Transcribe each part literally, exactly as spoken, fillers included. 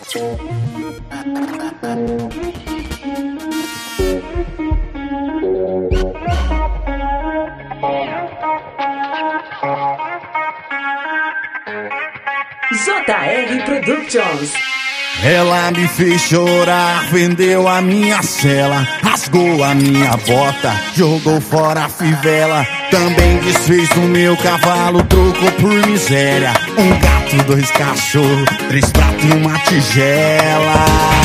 J R Productions. Ela me fez chorar, vendeu a minha cela, rasgou a minha bota, jogou fora a fivela. Também desfez o meu cavalo, trocou por miséria. Um gato, dois cachorros, três pratos e uma tigela.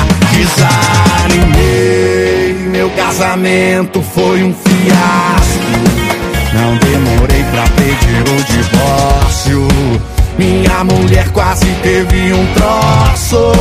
Desanimei, meu casamento foi um fiasco. Não demorei pra pedir o divórcio. Minha mulher quase teve um troço.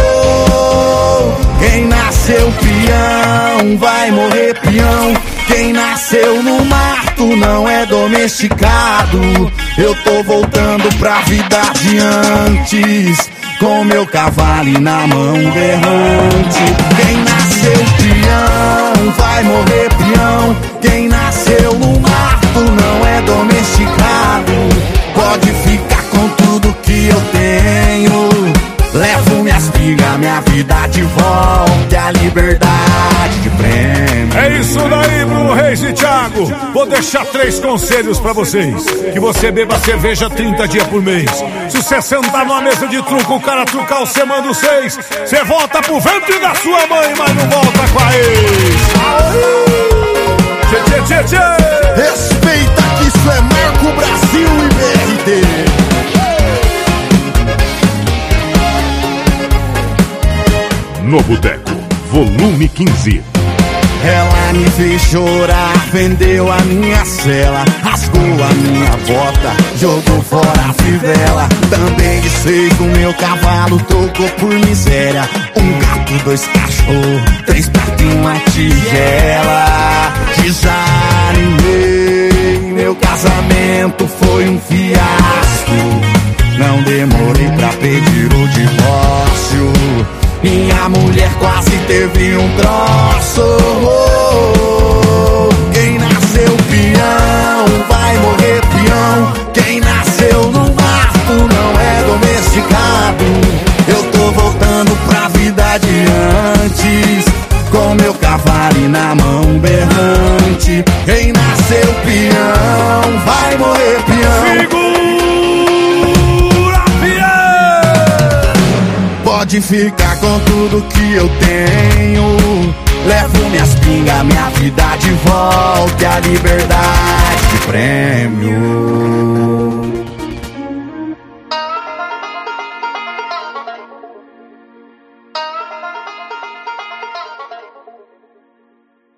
Quem nasceu peão vai morrer peão. Quem nasceu no mato não é domesticado. Eu tô voltando pra vida de antes, com meu cavalo e na mão berrante. Quem nasceu peão vai morrer peão. Quem nasceu no mato não é domesticado. Pode ficar com tudo que eu tenho. Levo minhas pigas, minha vida de volta e a liberdade de prêmio. É isso daí, Bruno Reis e Thiago. Vou deixar três conselhos pra vocês. Que você beba cerveja trinta dias por mês. Se você sentar numa mesa de truco, o cara trucar, você manda os seis. Você volta pro ventre da sua mãe, mas não volta com a ex. Tchê, tchê, tchê, tchê. Respeita que isso é Marco Brasil e B R T. No Boteco, volume quinze. Ela me fez chorar, vendeu a minha cela, rasgou a minha bota, jogou fora a fivela. Também desfez o meu cavalo, trocou por miséria. Um gato, dois cachorros, três pratos e uma tigela. Desanimei, meu casamento foi um fiasco. Não demorei pra pedir o divórcio. Minha mulher quase teve um troço. Quem nasceu peão vai morrer peão. Quem nasceu no mato não é domesticado. Eu tô voltando pra vida de antes, com meu cavalo e na mão berrante. Quem nasceu peão vai morrer peão. Pode ficar com tudo que eu tenho. Levo minhas pingas, minha vida de volta e a liberdade de prêmio.